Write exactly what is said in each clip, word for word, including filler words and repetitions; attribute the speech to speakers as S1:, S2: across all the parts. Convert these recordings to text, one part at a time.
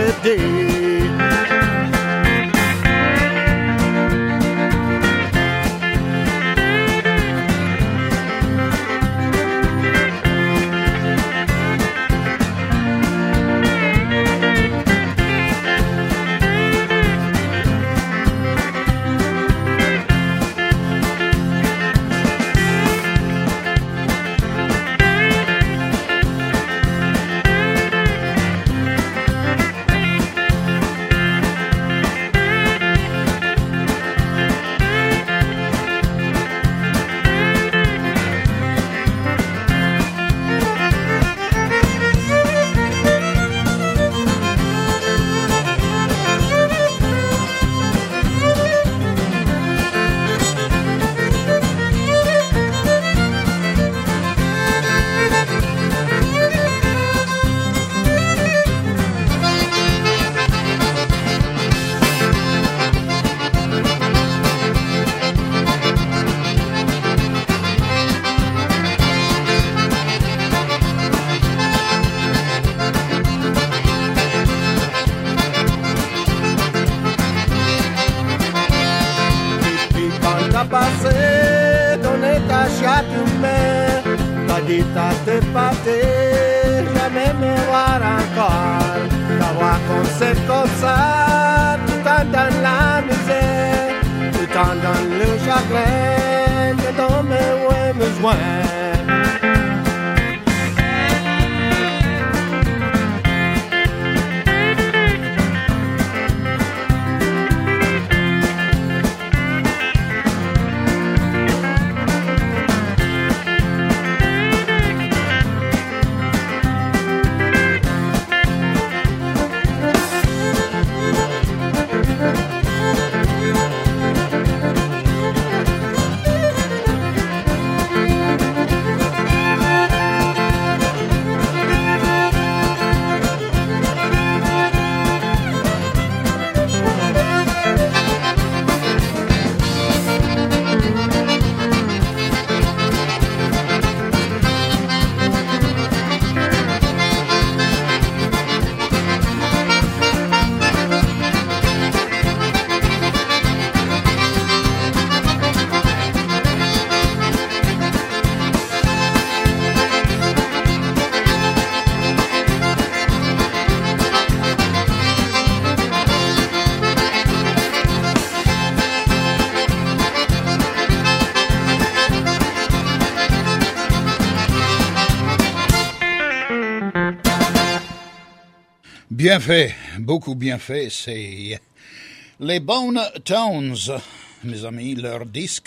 S1: aider. Passé, donner ta chatte humaine, t'as dit à te pâter, jamais me voir encore, d'avoir comme c'est comme ça, tout en dans la misère, tout en dans le chagrin, que dans mes ouais besoin.
S2: Bien fait, beaucoup bien fait, c'est les Bone Tones, mes amis, leur disque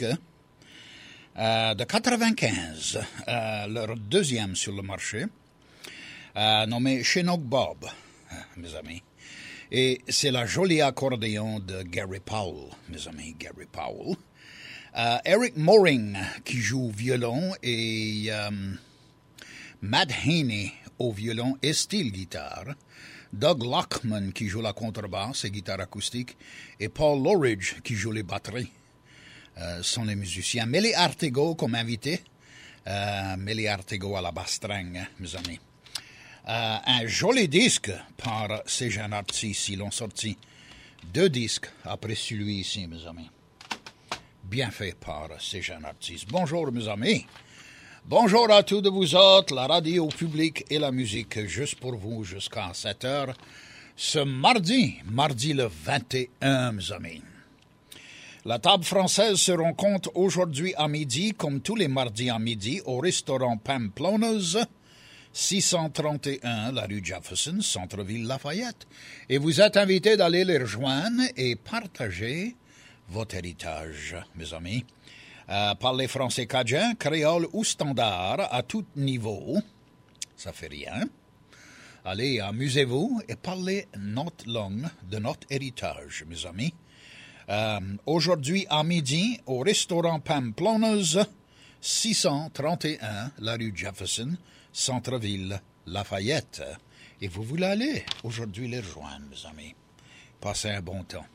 S2: euh, de quatre-vingt-quinze, euh, leur deuxième sur le marché, euh, nommé Chinook Bob, euh, mes amis. Et c'est la jolie accordéon de Gary Powell, mes amis, Gary Powell. Euh, Eric Moring qui joue au violon et euh, Matt Haney au violon et style guitare. Doug Lockman qui joue la contrebasse et guitare acoustique, et Paul Loridge qui joue les batteries, euh, sont les musiciens. Melly Arteaga comme invité, euh, Melly Arteaga à la bastringue, mes amis. Euh, un joli disque par ces jeunes artistes, ils ont sorti deux disques après celui-ci, mes amis. Bien fait par ces jeunes artistes. Bonjour, mes amis. Bonjour à tous de vous autres, la radio publique et la musique, juste pour vous jusqu'à sept heures, ce mardi, mardi le vingt et un, mes amis. La table française se rencontre aujourd'hui à midi, comme tous les mardis à midi, au restaurant Pamplona's, six cent trente et un, la rue Jefferson, centre-ville Lafayette. Et vous êtes invités d'aller les rejoindre et partager votre héritage, mes amis. Euh, parlez français cajun, créole ou standard à tout niveau, ça fait rien. Allez, amusez-vous et parlez notre langue de notre héritage, mes amis. Euh, aujourd'hui à midi, au restaurant Pamplona's, six cent trente et un, la rue Jefferson, centre-ville Lafayette. Et vous voulez aller aujourd'hui les rejoindre, mes amis. Passez un bon temps.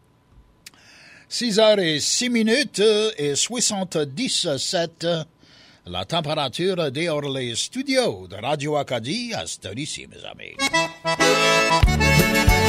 S2: six heures et six minutes et soixante-dix-sept, la température dehors les studios de Radio Acadie à cette heure ici, mes amis.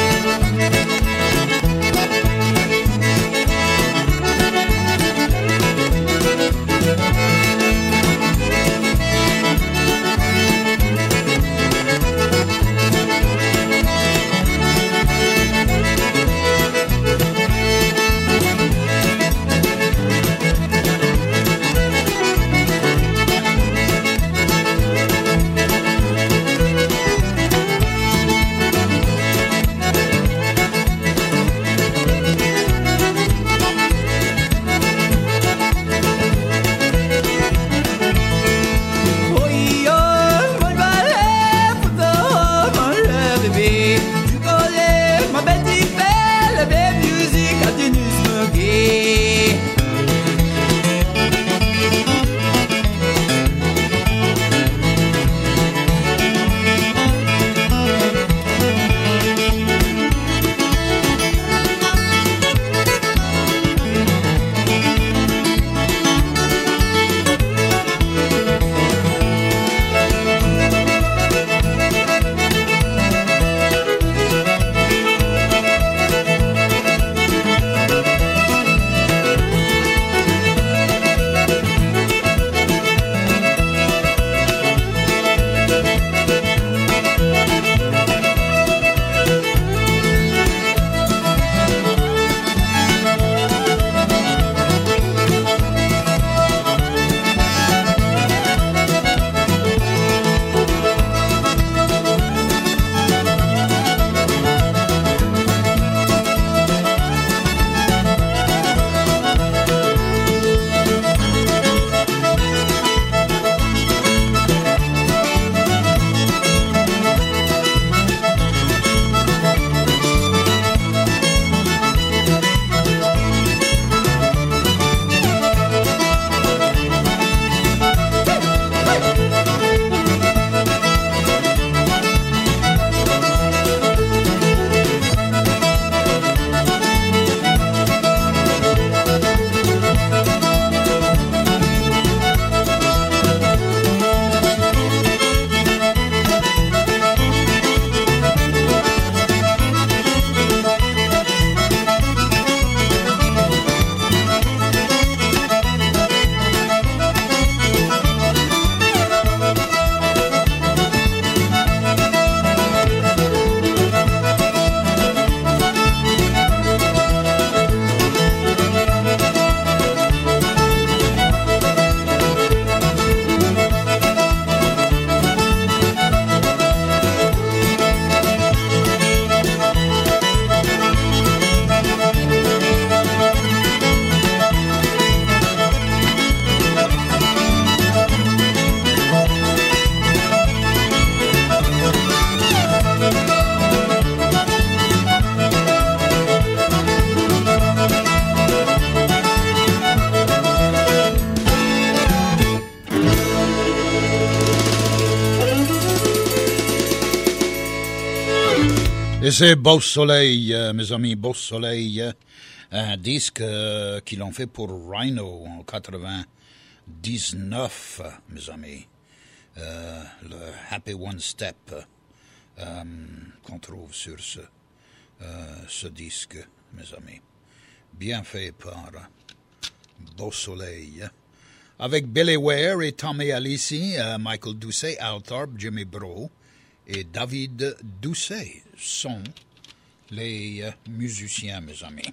S2: Et c'est Beau Soleil, euh, mes amis, Beau Soleil, euh, un disque euh, qu'ils ont fait pour Rhino en quatre-vingt-dix-neuf, mes amis. Euh, le Happy One Step euh, qu'on trouve sur ce, euh, ce disque, mes amis. Bien fait par Beau Soleil. Avec Billy Ware et Tommy Alici, euh, Michael Doucet, Al Tharp, Jimmy Bro et David Doucet sont les euh, musiciens, mes amis.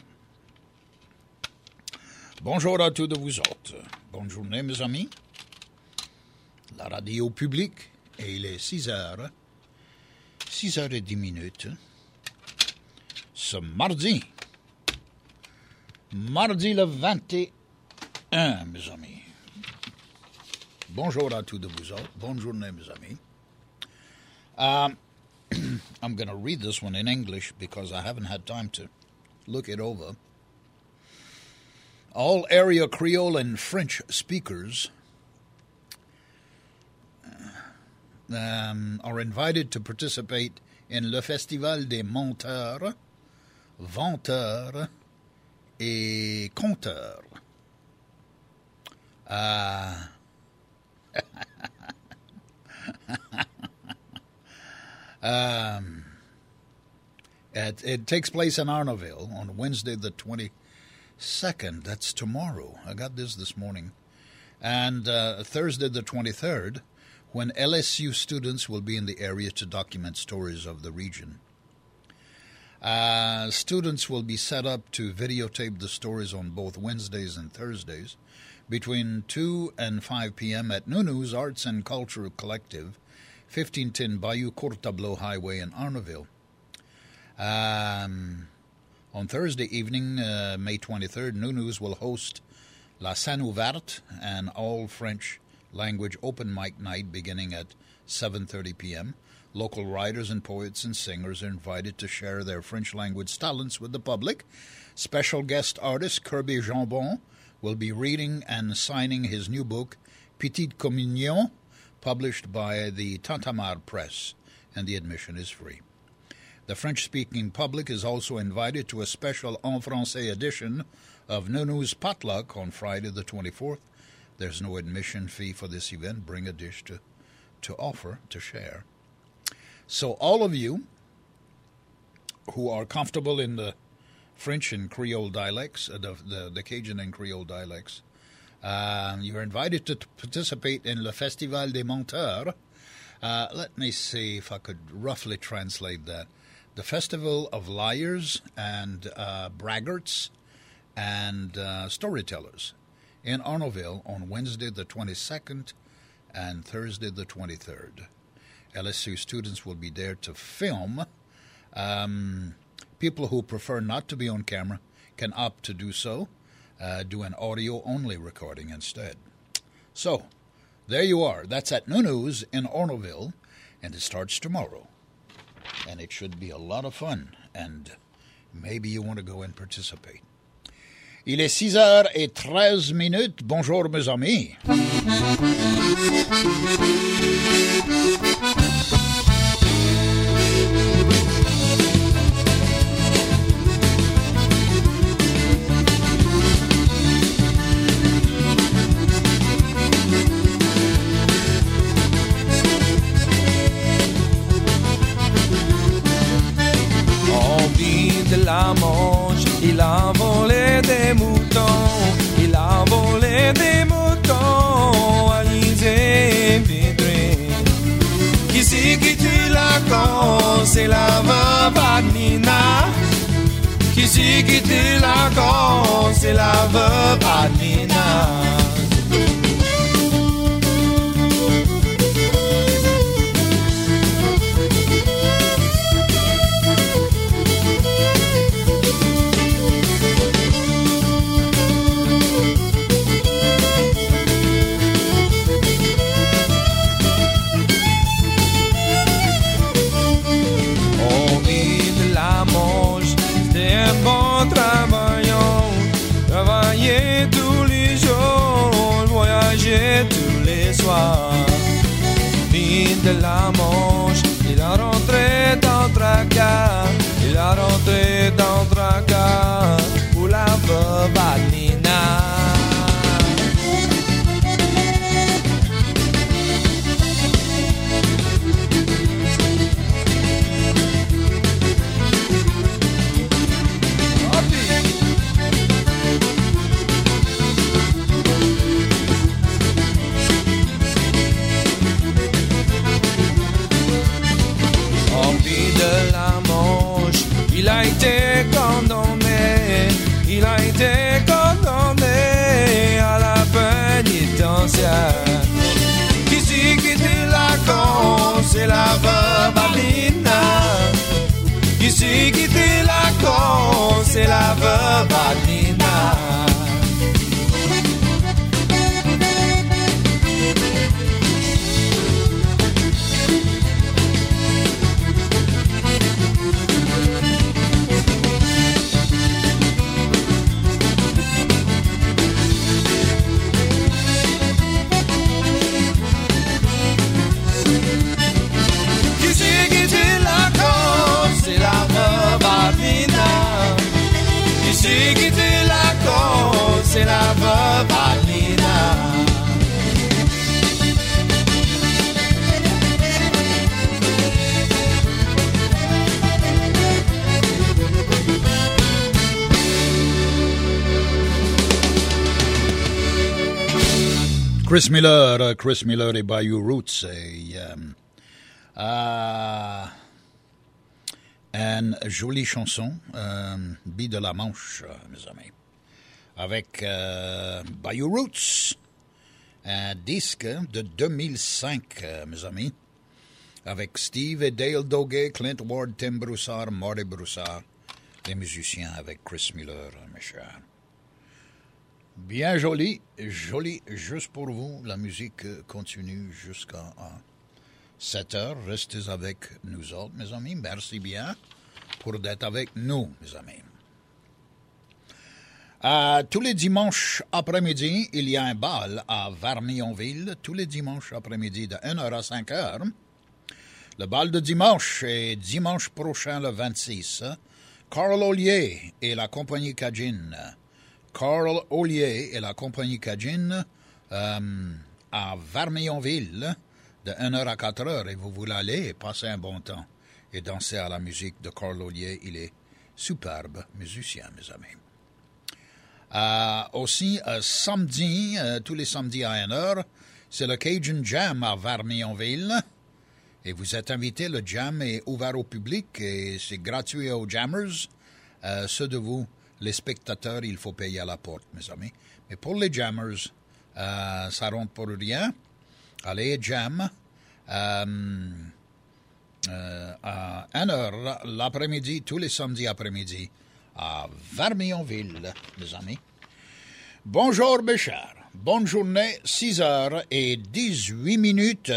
S2: Bonjour à tous de vous autres. Bonne journée, mes amis. La radio publique, et il est six heures, six heures et dix minutes, ce mardi, mardi le vingt et un, mes amis. Bonjour à tous de vous autres. Bonne journée, mes amis. Um, I'm going to read this one in English because I haven't had time to look it over. All area Creole and French speakers um, are invited to participate in le Festival des Menteurs, Venteurs et Conteurs. Uh, um, it, it takes place in Arnaville on Wednesday the twenty-second. That's tomorrow. I got this this morning. And uh, Thursday the twenty-third, when L S U students will be in the area to document stories of the region. Uh, students will be set up to videotape the stories on both Wednesdays and Thursdays between two and five p.m. at Nunu's Arts and Culture Collective, fifteen ten Bayou Court Tableau Highway in Arnaville. Um, on Thursday evening, uh, May twenty-third, Nunu's will host La Scène Ouverte, an all-French language open mic night beginning at seven thirty p.m. Local writers and poets and singers are invited to share their French language talents with the public. Special guest artist Kirby Jambon will be reading and signing his new book, Petite Communion, published by the Tantamar Press, and the admission is free. The French-speaking public is also invited to a special en français edition of Nunu's Potluck on Friday the twenty-fourth. There's no admission fee for this event. Bring a dish to, to offer, to share. So all of you who are comfortable in the French and Creole dialects, uh, the, the, the Cajun and Creole dialects, uh, you're invited to participate in Le Festival des Menteurs. Uh, let me see if I could roughly translate that. The Festival of Liars and uh, Braggarts and uh, Storytellers in Arnaville on Wednesday the twenty-second and Thursday the twenty-third. L S U students will be there to film. Um, people who prefer not to be on camera can opt to do so, uh, do an audio-only recording instead. So, there you are. That's at Nunu's in Arnaville, and it starts tomorrow. And it should be a lot of fun, and maybe you want to go and participate. Il est six heures et treize minutes. Bonjour, mes amis.
S3: La Manche, il a volé des moutons, il a volé des moutons, alisé Védré. Qui c'est qui tue la con, c'est la veuve Adnina. Qui c'est qui tue la con, c'est la veuve Adnina. De la Manche, il a rentré dans Dracar. a été condamné, il a été condamné à la pénitentiaire. Qui c'est qui te la con, c'est la veuve Adelina. Qui c'est qui te la con, c'est la veuve Adelina. Ici qui te la cause, c'est la veuve Adelina.
S2: Chris Miller, Chris Miller et Bayou Roots, et euh, euh, une jolie chanson, euh, Bille de la Manche, euh, mes amis, avec euh, Bayou Roots, un disque de deux mille cinq, euh, mes amis, avec Steve et Dale Doggett, Clint Ward, Tim Broussard, Marty Broussard, les musiciens avec Chris Miller, mes chers. Bien joli, joli, juste pour vous, la musique continue jusqu'à sept heures. Restez avec nous autres, mes amis. Merci bien pour d'être avec nous, mes amis. Euh, tous les dimanches après-midi, il y a un bal à Vermillonville. Tous les dimanches après-midi de une heure à cinq heures. Le bal de dimanche est dimanche prochain, le vingt-six. Carl Ollier et la compagnie Cajun. Carl Ollier et la compagnie Cajun euh, à Vermillonville de une heure à quatre heures, et vous voulez aller et passer un bon temps et danser à la musique de Carl Ollier. Il est superbe musicien, mes amis. Euh, aussi, euh, samedi, euh, tous les samedis à une heure, c'est le Cajun Jam à Vermillonville. Et vous êtes invités, le jam est ouvert au public et c'est gratuit aux jammers. Euh, ceux de vous, les spectateurs, il faut payer à la porte, mes amis. Mais pour les jammers, euh, ça rentre pour rien. Allez, jam. Euh, euh, à une heure l'après-midi, tous les samedis après-midi, à Vermillonville, mes amis. Bonjour, mes chers. Bonne journée, six heures et dix-huit minutes.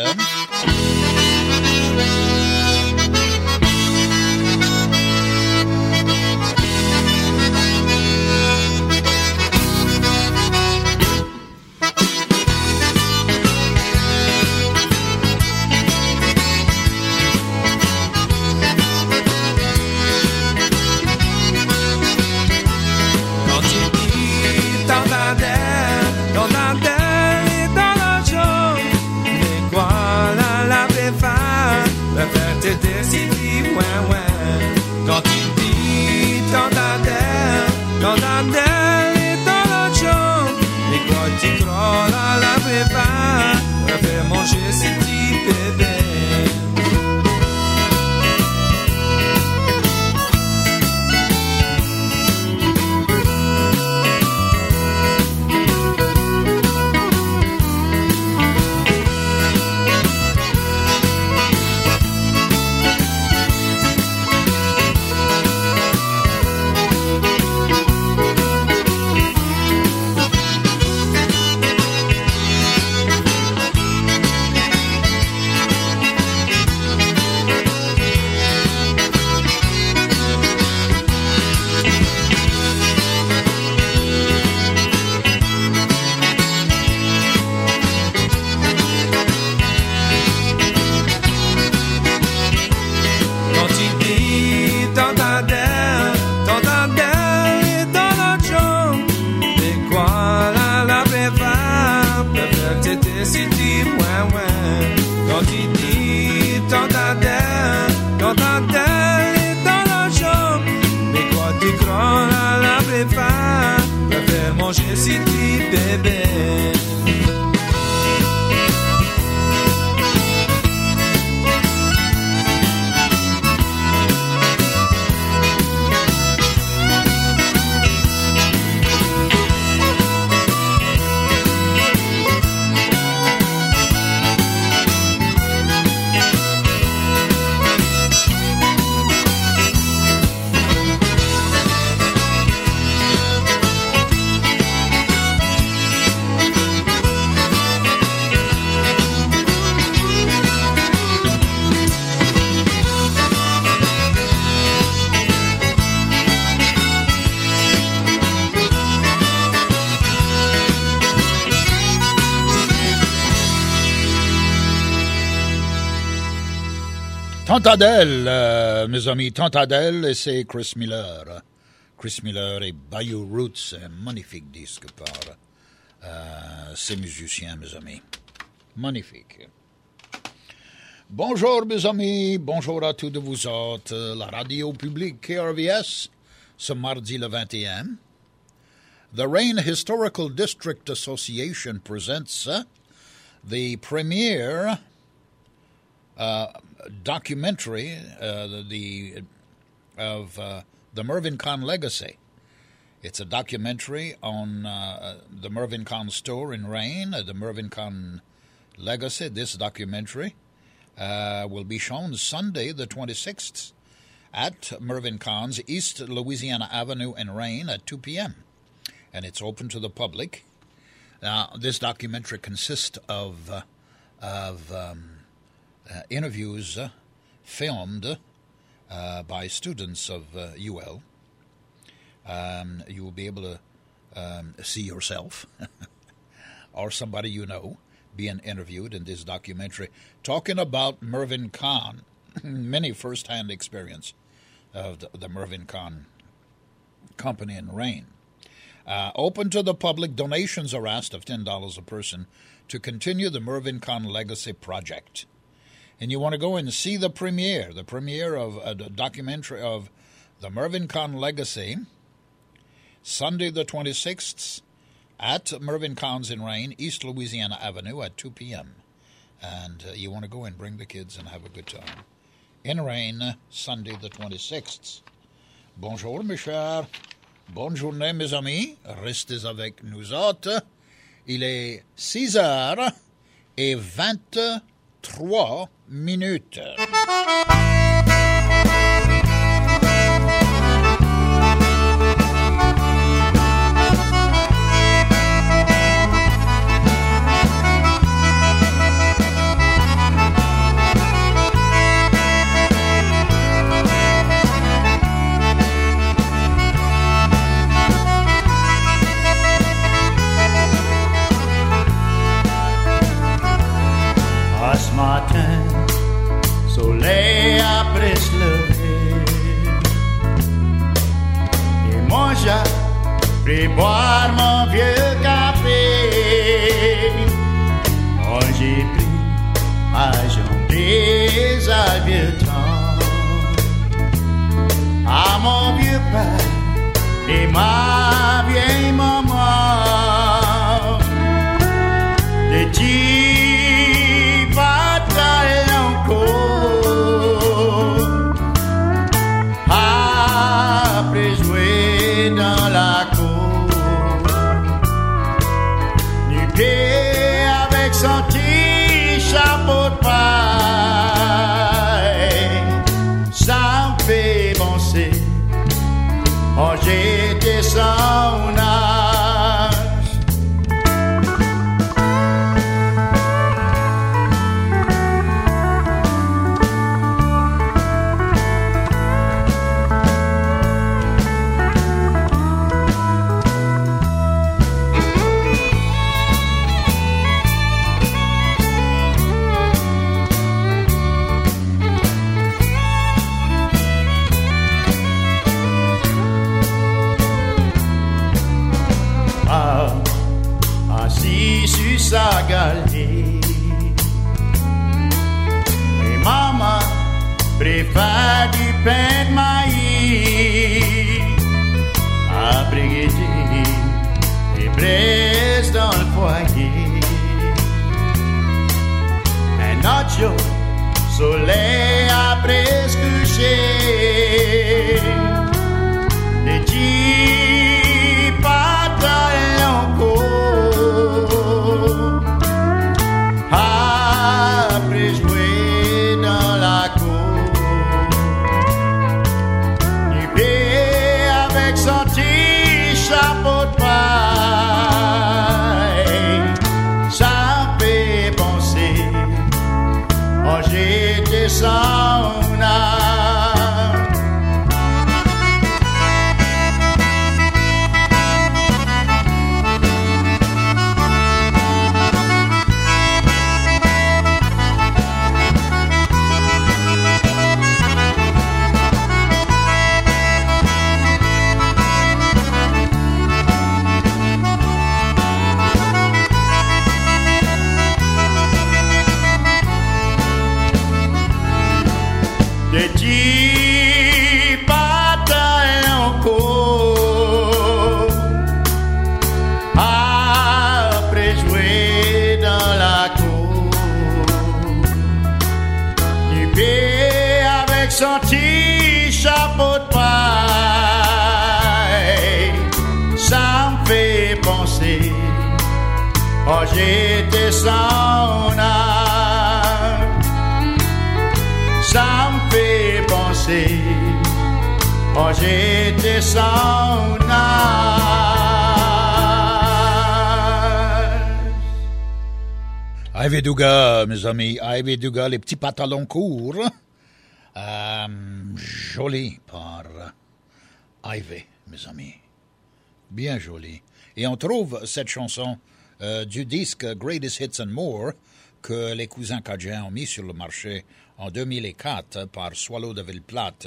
S2: Tantadelle, euh, mes amis, Tantadelle, et c'est Chris Miller. Chris Miller et Bayou Roots, un magnifique disque par euh, ces musiciens, mes amis. Magnifique. Bonjour, mes amis, bonjour à tous de vous autres. La radio publique K R V S, ce mardi le vingt et un. The Rain Historical District Association presents uh, the premiere uh, documentary uh, the, the of uh, the Mervyn Kahn legacy. It's a documentary on uh, the Mervyn Kahn store in Rain, uh, the Mervyn Kahn legacy. This documentary uh, will be shown Sunday the twenty-sixth at Mervyn Kahn's East Louisiana Avenue in Rain at two p.m. And it's open to the public. Now, this documentary consists of uh, of um, uh, interviews uh, filmed uh, by students of uh, U L. Um, you will be able to um, see yourself or somebody you know being interviewed in this documentary, talking about Mervyn Kahn, many first-hand experience of the, the Mervyn Kahn company in Rain. Uh, open to the public, donations are asked of ten dollars a person to continue the Mervyn Kahn Legacy Project. And you want to go and see the premiere, the premiere of a documentary of the Mervyn Kahn Legacy, Sunday the twenty-sixth at Mervyn Kahn's in Rain, East Louisiana Avenue at two p.m. And uh, you want to go and bring the kids and have a good time. In Rain, Sunday the twenty-sixth. Bonjour, mes chers. Bonne journée, mes amis. Restez avec nous autres. Il est six heures et vingt-trois minutes.
S4: Ce matin, soleil après se lever, et moi j'ai boire mon vieux café. Oh, j'ai pris ma jambe des albietons à mon vieux père et ma vieille maman. Des petits après jouer dans la cour, nu pied avec son petit chapeau de paille, ça me fait penser, oh j'étais son âge. Sa galerie, et maman préfère du pain de maïs à brigueter et braise dans le foyer. Un autre jour, soleil après se coucher, des petits pantalons courts. Après jouer dans la cour, Oh, j'étais son âme. Ça me fait penser. Oh, j'étais son âme.
S2: Ivy Dugas, mes amis, Ivy Dugas, les petits pantalons courts. Euh, joli par Ivy, mes amis. Bien joli. Et on trouve cette chanson euh, du disque Greatest Hits and More que les cousins Cajuns ont mis sur le marché en deux mille quatre par Swallow de Ville-Plate.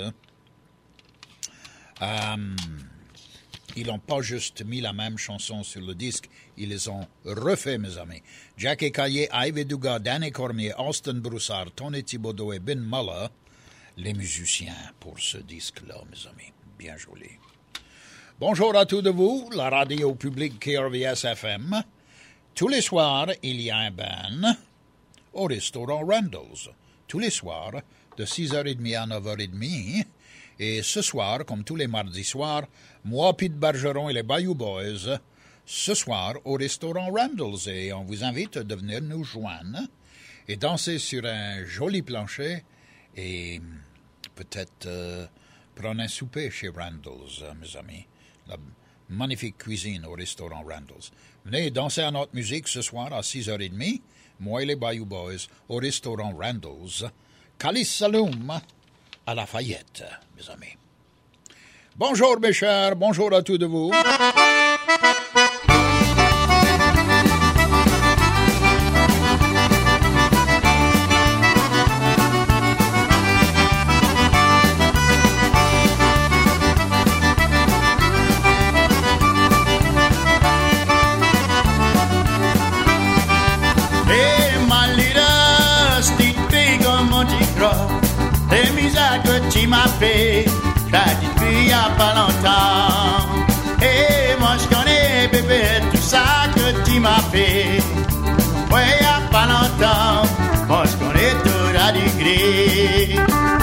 S2: Euh, ils n'ont pas juste mis la même chanson sur le disque, ils les ont refait, mes amis. Jackie Caillé, Ivy Dugas, Danny Cormier, Austin Broussard, Tony Thibodeau et Ben Muller, les musiciens pour ce disque-là, mes amis. Bien joli. Bonjour à tous de vous, la radio publique K R V S F M. Tous les soirs, il y a un band au restaurant Randall's. Tous les soirs, de six heures trente à neuf heures trente. Et ce soir, comme tous les mardis soirs, moi, Pete Bergeron et les Bayou Boys, ce soir au restaurant Randall's. Et on vous invite de venir nous joindre et danser sur un joli plancher et peut-être euh, prendre un souper chez Randall's, euh, mes amis. La magnifique cuisine au restaurant Randall's. Venez danser à notre musique ce soir à six heures trente, moi et les Bayou Boys, au restaurant Randall's, Calice Saloum, à Lafayette, mes amis. Bonjour mes chers, bonjour à tous de vous.
S4: Les misères que tu m'as fait, t'as dit depuis il y a pas longtemps. Et moi je connais bébé tout ça que tu m'as fait. Ouais, il y a pas longtemps, moi je connais tout la degré.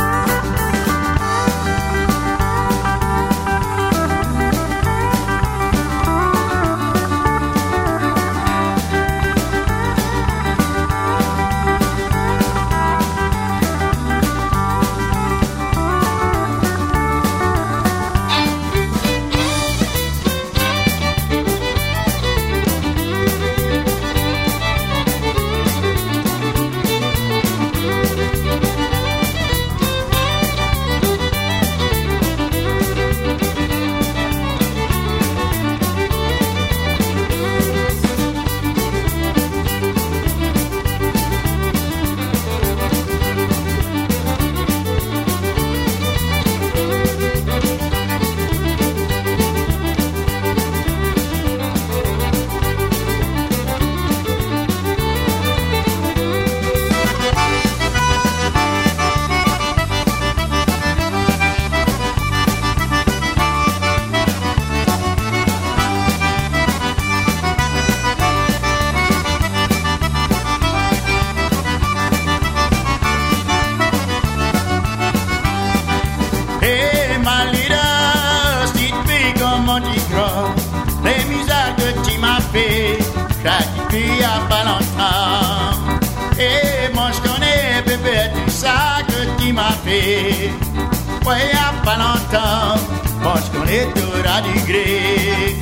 S4: Ouais, il y a pas longtemps, moi je connais tout la degré.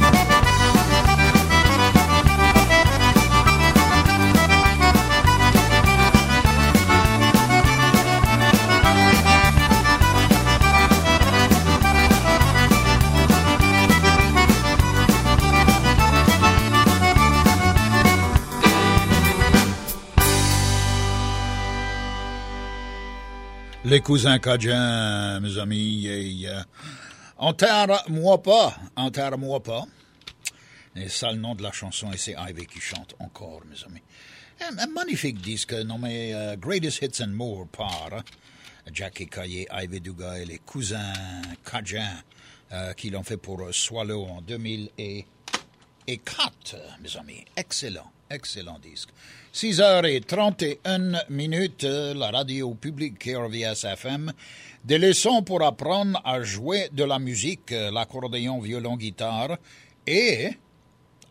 S2: Les cousins Cajuns, mes amis, et, euh, enterre-moi pas, enterre-moi pas. Et ça, le nom de la chanson, et c'est Ivy qui chante encore, mes amis. Un, un magnifique disque nommé uh, Greatest Hits and More par uh, Jackie Caillé, Ivy Dugas et les cousins Cajuns uh, qui l'ont fait pour uh, Swallow en deux mille quatre, mes amis. Excellent, excellent disque. six heures trente et une minutes, la radio publique K R V S F M. Des leçons pour apprendre à jouer de la musique, l'accordéon, violon, guitare et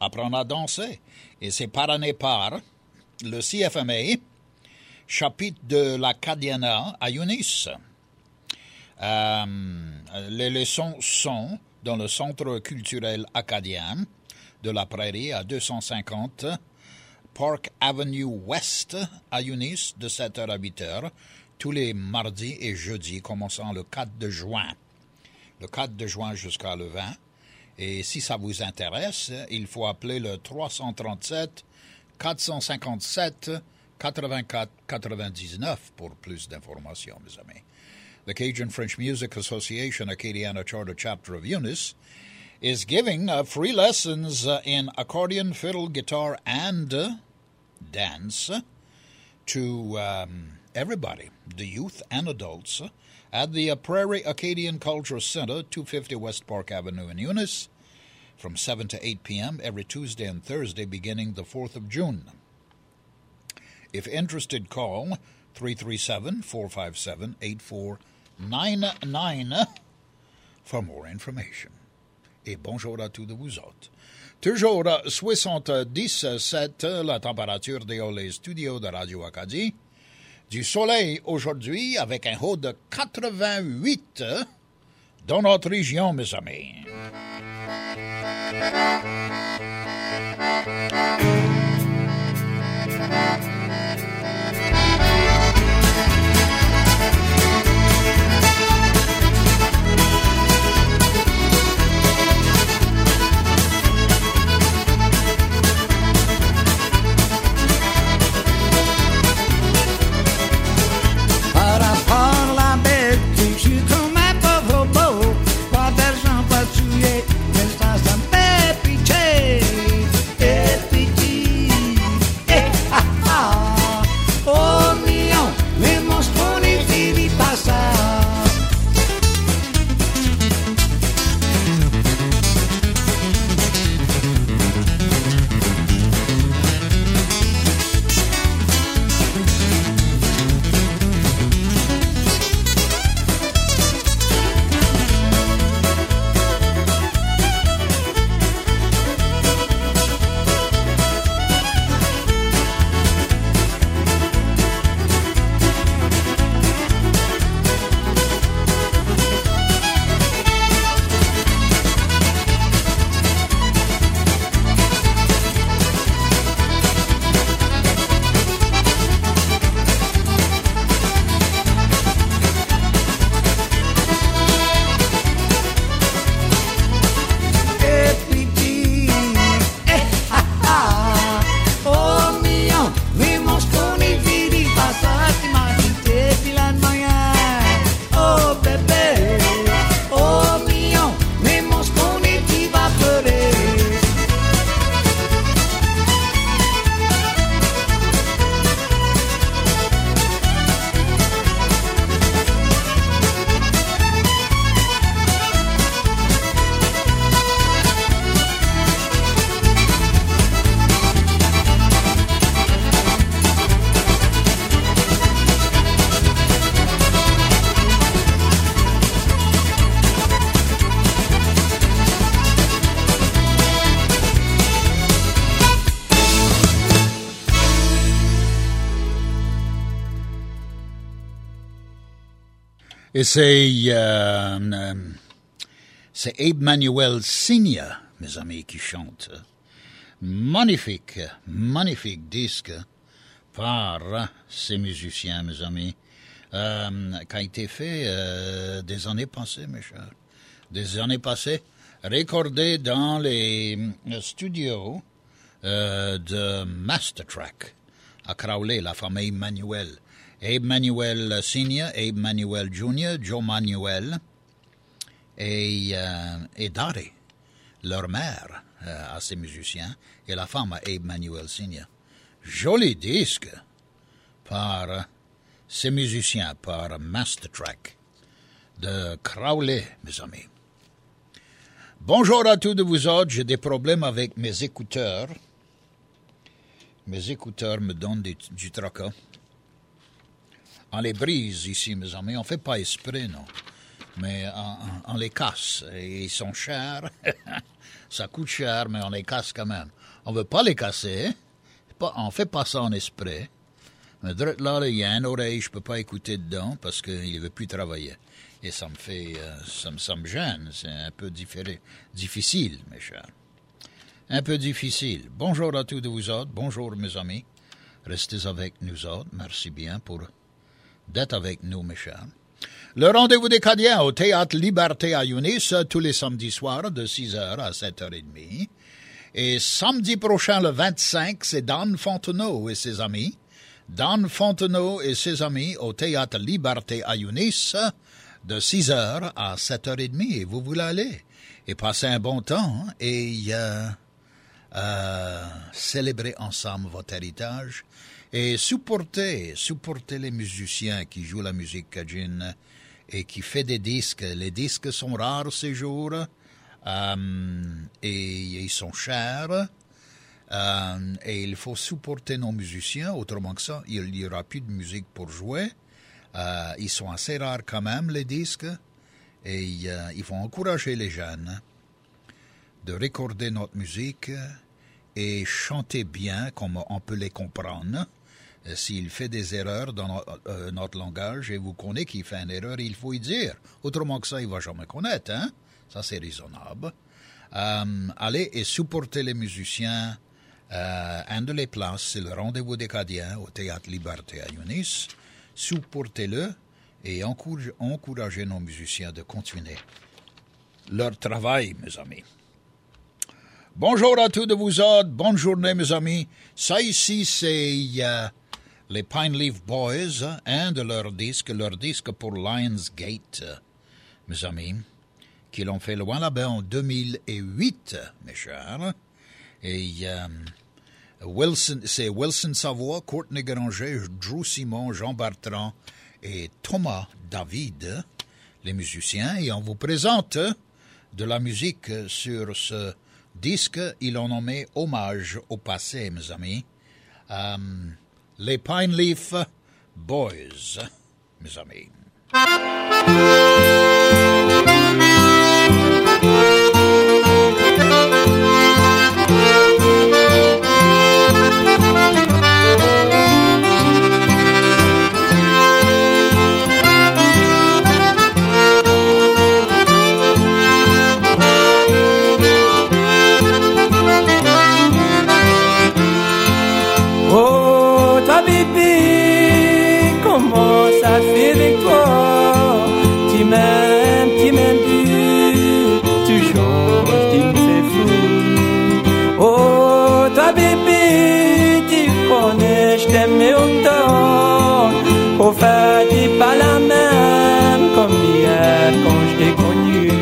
S2: apprendre à danser. Et c'est parrainé par le C F M A, chapitre de l'Acadiana à Yunis. Euh, les leçons sont dans le centre culturel acadien de la Prairie à deux cent cinquante Park Avenue West à Yunis de sept heures à huit heures tous les mardis et jeudis commençant le quatre de juin. Le quatre de juin jusqu'à le vingt. Et si ça vous intéresse, il faut appeler le trois cent trente-sept quatre cent cinquante-sept quatre-vingt-quatre quatre-vingt-dix-neuf pour plus d'informations, mes amis. The Cajun French Music Association Acadiana Charter Chapter of Eunice is giving uh, free lessons uh, in accordion, fiddle, guitar, and uh, dance to um, everybody, the youth and adults, uh, at the uh, Prairie Acadian Cultural Center, two fifty West Park Avenue in Eunice, from seven to eight p.m. every Tuesday and Thursday beginning the fourth of June. If interested, call three three seven, four five seven, eight four nine nine for more information. Et bonjour à tous de vous autres. Toujours soixante-dix-sept, la température dehors les studios de Radio Acadie. Du soleil aujourd'hui avec un haut de quatre-vingt-huit dans notre région, mes amis. Et c'est, euh, euh, c'est Abe Manuel Senior, mes amis, qui chante. Magnifique, magnifique disque par ces musiciens, mes amis, euh, qui a été fait euh, des années passées, mes chers. Des années passées, recordé dans les studios euh, de Mastertrack à Crowley, la famille Manuel. Abe Manuel Senior, Abe Manuel Junior, Joe Manuel et, euh, et Dari, leur mère euh, à ces musiciens, et la femme à Abe Manuel Senior. Joli disque par euh, ces musiciens, par Mastertrack de Crowley, mes amis. Bonjour à tous de vous autres, j'ai des problèmes avec mes écouteurs. Mes écouteurs me donnent du, du tracas. On les brise ici, mes amis. On ne fait pas esprit, non. mais on, on les casse. Et ils sont chers. Ça coûte cher, mais on les casse quand même. On veut pas les casser. Pas, on fait pas ça en esprit. Mais là, il y a une oreille, je peux pas écouter dedans parce qu'il veut plus travailler. Et ça me fait, euh, ça, me, ça me gêne. C'est un peu différé, difficile, mes chers. Un peu difficile. Bonjour à tous de vous autres. Bonjour, mes amis. Restez avec nous autres. Merci bien pour d'être avec nous, mes chers. Le rendez-vous des Cadiens au Théâtre Liberté à Yunis, tous les samedis soirs de six heures à sept heures trente. Et samedi prochain, le vingt-cinq, c'est Dan Fontenot et ses amis. Dan Fontenot et ses amis au Théâtre Liberté à Yunis, de six heures à sept heures trente. Et vous voulez aller et passer un bon temps et euh, euh, célébrer ensemble votre héritage et supporter, supporter les musiciens qui jouent la musique cajun et qui fait des disques. Les disques sont rares ces jours euh, et ils sont chers. Euh, et il faut supporter nos musiciens, autrement que ça, il n'y aura plus de musique pour jouer. Euh, ils sont assez rares quand même, les disques, et euh, il faut encourager les jeunes de recorder notre musique et chanter bien, comme on peut les comprendre. Euh, s'il fait des erreurs dans no- euh, notre langage, et vous connaissez qu'il fait une erreur, il faut y dire. Autrement que ça, il ne va jamais connaître, hein? Ça, c'est raisonnable. Euh, allez et supporter les musiciens. Euh, un de les places, c'est le rendez-vous des Cadiens au Théâtre Liberté à Yunis. Supportez-le et encouragez, encouragez nos musiciens de continuer leur travail, mes amis. Bonjour à tous de vous autres, bonne journée, mes amis. Ça ici, c'est euh, les Pine Leaf Boys, hein, un de leurs disques, leur disque pour Lionsgate, euh, mes amis, qui l'ont fait loin là-bas en deux mille huit, mes chers. Et euh, Wilson, c'est Wilson Savoie, Courtney Granger, Drew Simon, Jean Bertrand et Thomas David, les musiciens. Et on vous présente de la musique sur ce disque. Ils l'ont nommé Hommage au passé, mes amis. Euh, les Pine Leaf Boys, mes amis.
S3: T'aimais autant, au fait t'es pas la même comme hier quand je t'ai connu.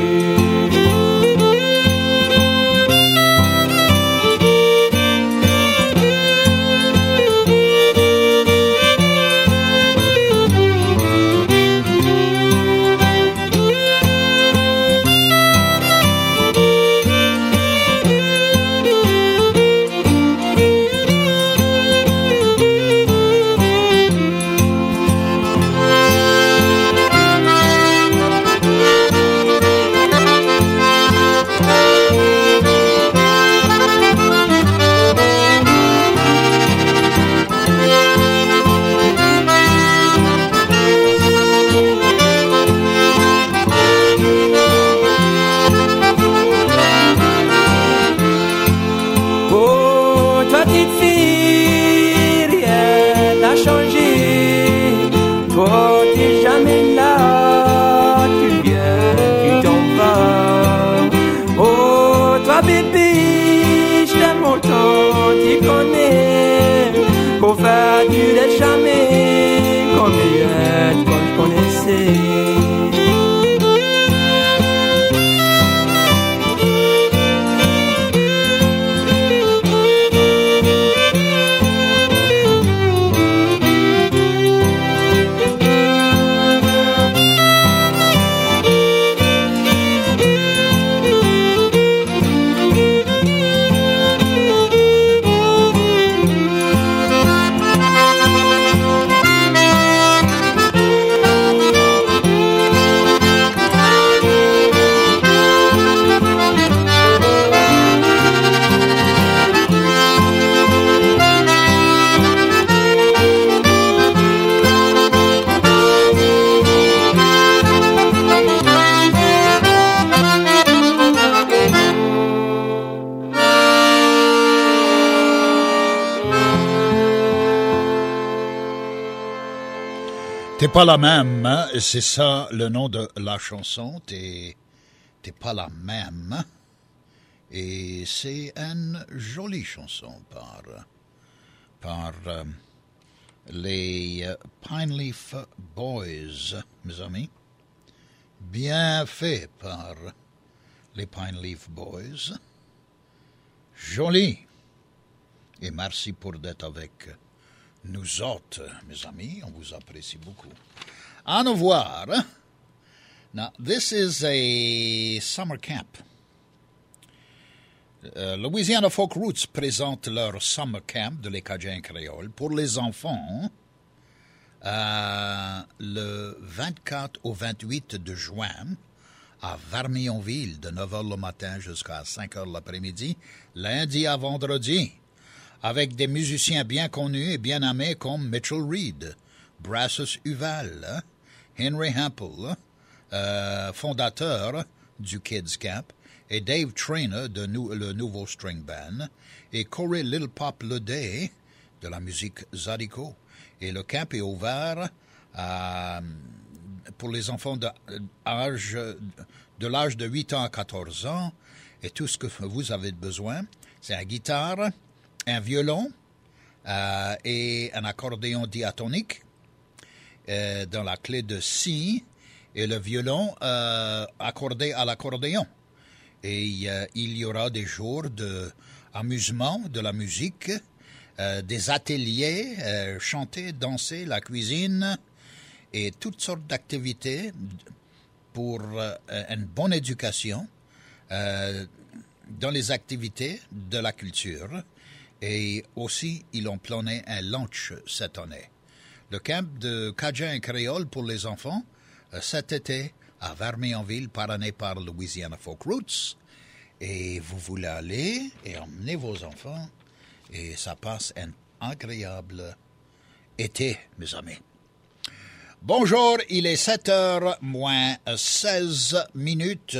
S2: T'es pas la même, hein? C'est ça le nom de la chanson. T'es, t'es pas la même. Et c'est une jolie chanson par, par euh, les euh, Pine Leaf Boys, mes amis. Bien fait par les Pine Leaf Boys. Joli. Et merci pour d'être avec nous autres, mes amis. On vous apprécie beaucoup. À nous voir. Now, this is a summer camp. Uh, Louisiana Folk Roots présente leur summer camp de l'Acadien créole pour les enfants euh, le vingt-quatre au vingt-huit de juin à Vermillonville de neuf heures le matin jusqu'à cinq heures l'après-midi, lundi à vendredi, avec des musiciens bien connus et bien aimés comme Mitchell Reed, Brassus Huval, Henry Hampel, euh, fondateur du Kids Camp, et Dave Trainer de nou- le nouveau String Band, et Corey Little Pop Leday de la musique Zydeco. Et le camp est ouvert à, pour les enfants de, âge, de l'âge de huit ans à quatorze ans, et tout ce que vous avez besoin, c'est une guitare, un violon euh, et un accordéon diatonique euh, dans la clé de si, et le violon euh, accordé à l'accordéon. Et euh, il y aura des jours d'amusement, de la musique, euh, des ateliers, euh, chanter, danser, la cuisine et toutes sortes d'activités pour euh, une bonne éducation euh, dans les activités de la culture. Et aussi, ils ont plané un lunch cette année. Le camp de Cajun et Créole pour les enfants, euh, cet été, à Vermillonville, parrainé par Louisiana Folk Roots. Et vous voulez aller et emmener vos enfants. Et ça passe un agréable été, mes amis. Bonjour, il est sept heures moins seize minutes.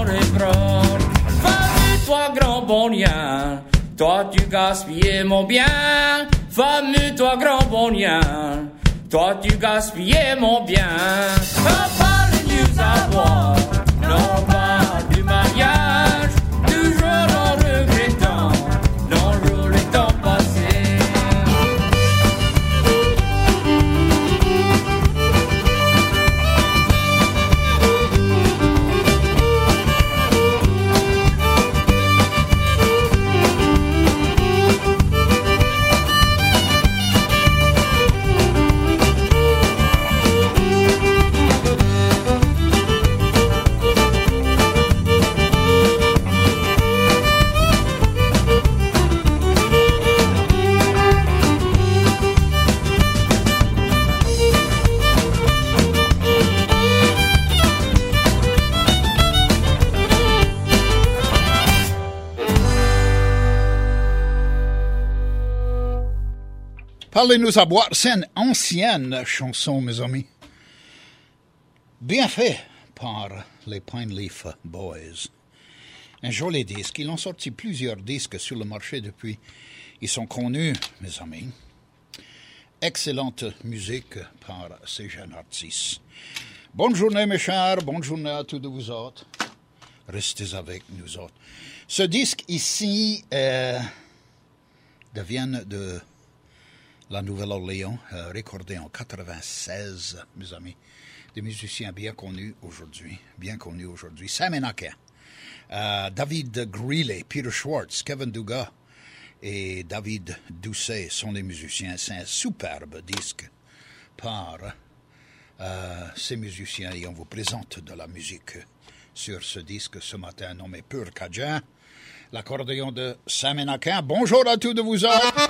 S3: refrain. Fameux-toi, grand bonien, toi tu gaspillais mon bien. Fameux-toi, grand bonien, toi tu gaspillais mon bien. Papa, le news à boire, non pas du mariage, toujours en regrettant, non jour le temps passé.
S2: Parlez-nous à boire, c'est une ancienne chanson, mes amis. Bien fait par les Pine Leaf Boys. Un joli disque. Ils ont sorti plusieurs disques sur le marché depuis. Ils sont connus, mes amis. Excellente musique par ces jeunes artistes. Bonne journée, mes chers. Bonne journée à tous de vous autres. Restez avec nous autres. Ce disque ici euh, devient de la Nouvelle-Orléans, euh, recordé en quatre-vingt-seize, mes amis. Des musiciens bien connus aujourd'hui, bien connus aujourd'hui. Sam Enaka, euh, David Greeley, Peter Schwartz, Kevin Dugas et David Doucet sont les musiciens. C'est un superbe disque par euh, ces musiciens et on vous présente de la musique sur ce disque ce matin nommé Pur Cajun. L'accordéon de Sam Enaka. Bonjour à tous de vous autres.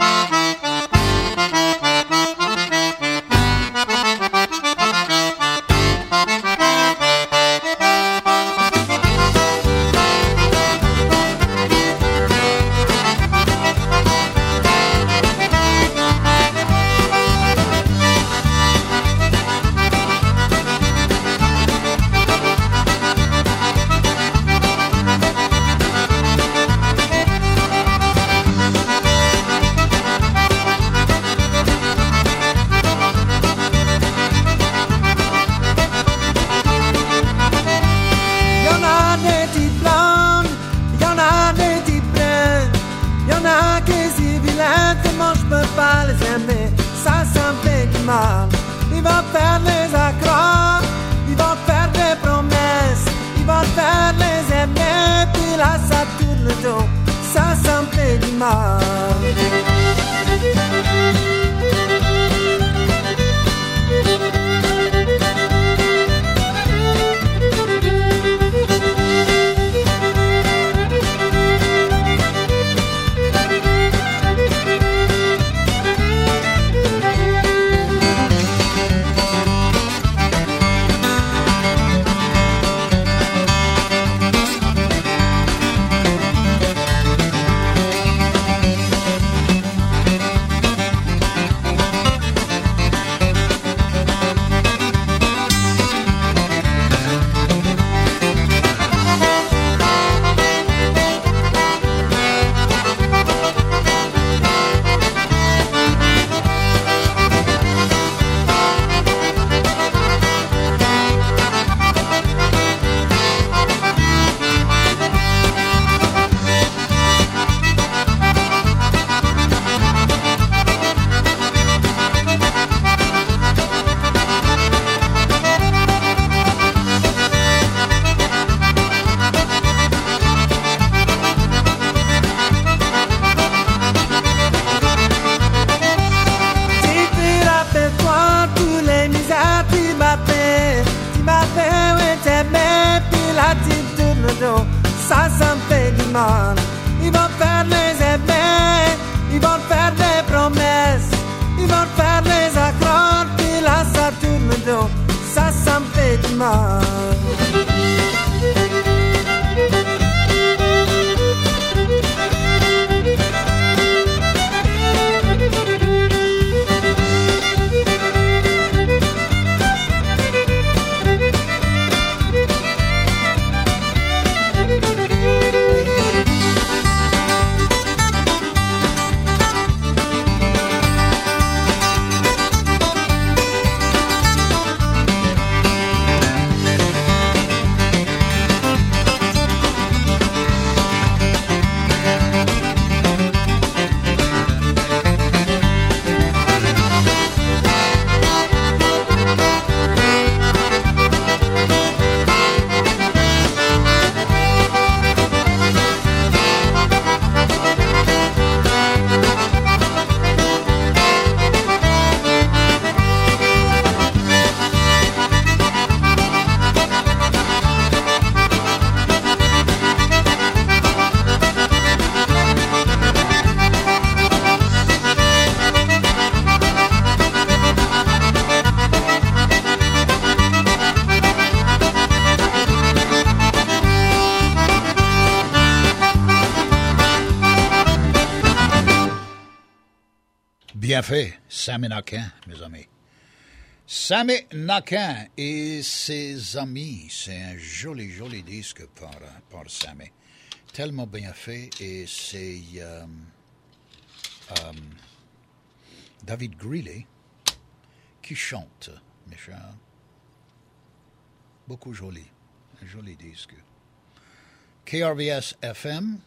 S2: Bien fait, Sammy Naquin, mes amis. Sammy Naquin et ses amis, c'est un joli, joli disque par, par Sammy. Tellement bien fait et c'est euh, euh, David Greeley qui chante, mes chers. Beaucoup joli, un joli disque. K R V S F M,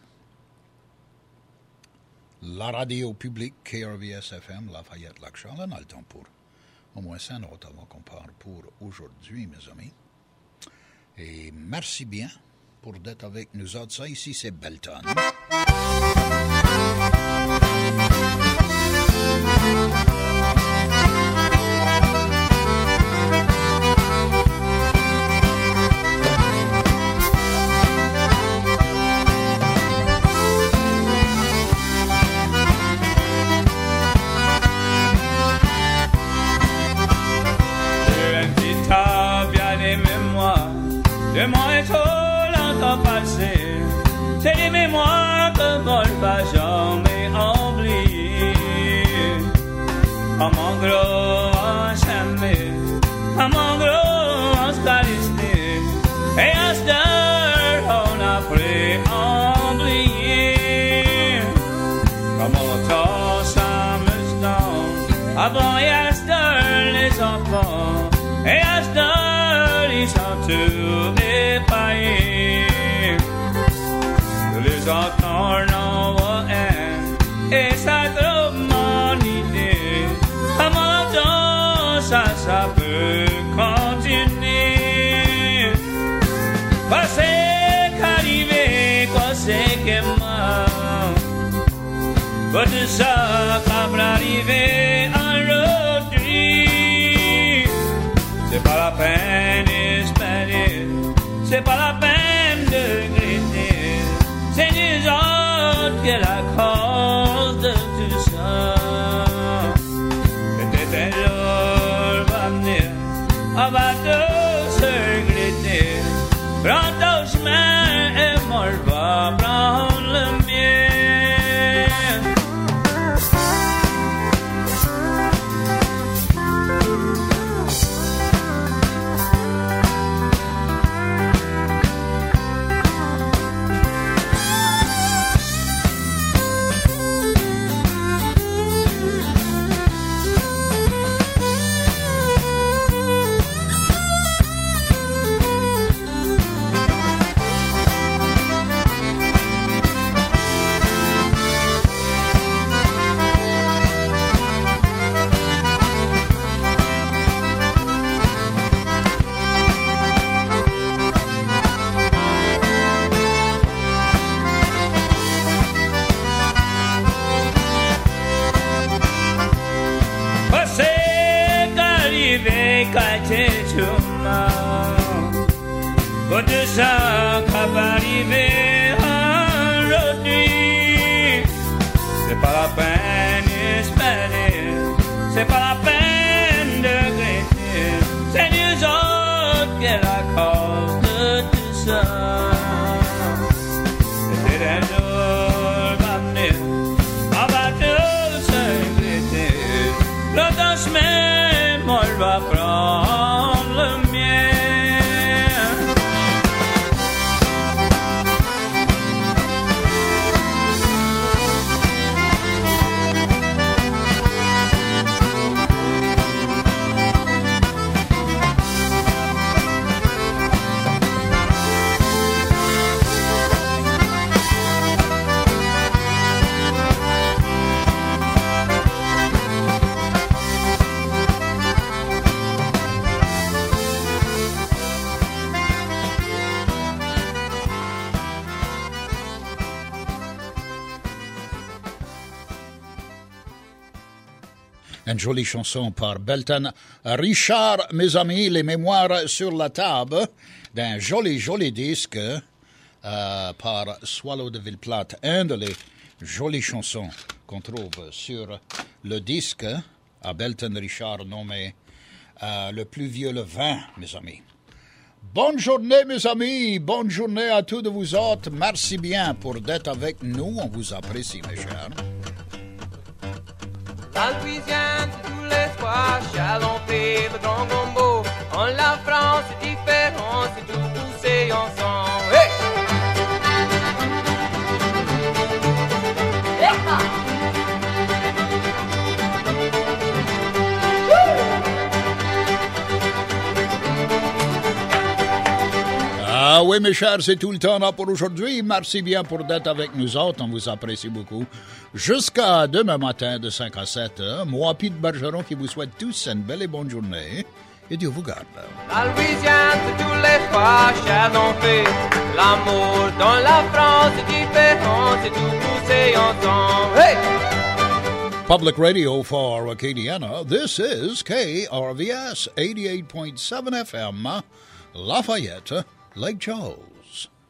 S2: la radio publique K R V S F M, Lafayette-Lac Charles, on a le temps pour au moins cinq notes avant qu'on parle pour aujourd'hui, mes amis. Et merci bien pour d'être avec nous autres. Ça, ici, c'est Belton.
S5: De moi et trop longtemps passé, c'est des mémoires que moi je vais jamais oublier. À mon gros enchaîné, à mon gros enstalisté, et à cette heure on a pris oublier. Comme on tosse à Mustang, avant et à cette heure les enfants, et à cette heure ils sont tous épaillés. Les entends n'en voient un, et ça trouve mon idée. À mon temps, ça, ça peut continuer. Quoi c'est qu'arrivé, quoi c'est que moi, quoi tout ça va arriver aujourd'hui. C'est pas la peine d'espérer, c'est pas la peine de regretter, c'est nous autres qui est la cause de tout ça. Peut-être un jour va venir, on va tous se regretter. Prends ton chemin et moi je vais prendre le mien. Quand tout ça va arriver aujourd'hui, c'est pas la peine d'espérer, c'est pas la peine de regretter, c'est nous autres qui est la cause de tout ça. C'est un jour va venir, on va tous se regretter. L'autre chemin, moi je vais prendre le mien.
S2: Une jolie chanson par Belton Richard, mes amis, les mémoires sur la table d'un joli, joli disque euh, par Swallow de Villeplate. Un de les jolies chansons qu'on trouve sur le disque à Belton Richard nommé euh, Le plus vieux le vin, mes amis. Bonne journée, mes amis. Bonne journée à tous de vous autres. Merci bien pour d'être avec nous. On vous apprécie, mes chers.
S3: La Louisiane, c'est tous les soirs, chalon fait le grand gombo. En la France, c'est différent, c'est tout poussé ensemble. Hey!
S2: Ah oui, mes chers, c'est tout le temps là pour aujourd'hui. Merci bien pour d'être avec nous autres. On vous apprécie beaucoup. Jusqu'à demain matin de cinq à sept. Hein? Moi, Pete Bergeron, qui vous souhaite tous une belle et bonne journée. Et Dieu vous garde.
S3: La Louisiane, c'est tous les fois, chalon fait l'amour. Dans la France, c'est différent, c'est tout poussé ensemble. Hey!
S2: Public Radio for Acadiana. This is K R V S eighty-eight point seven F M, Lafayette, Lake Charles.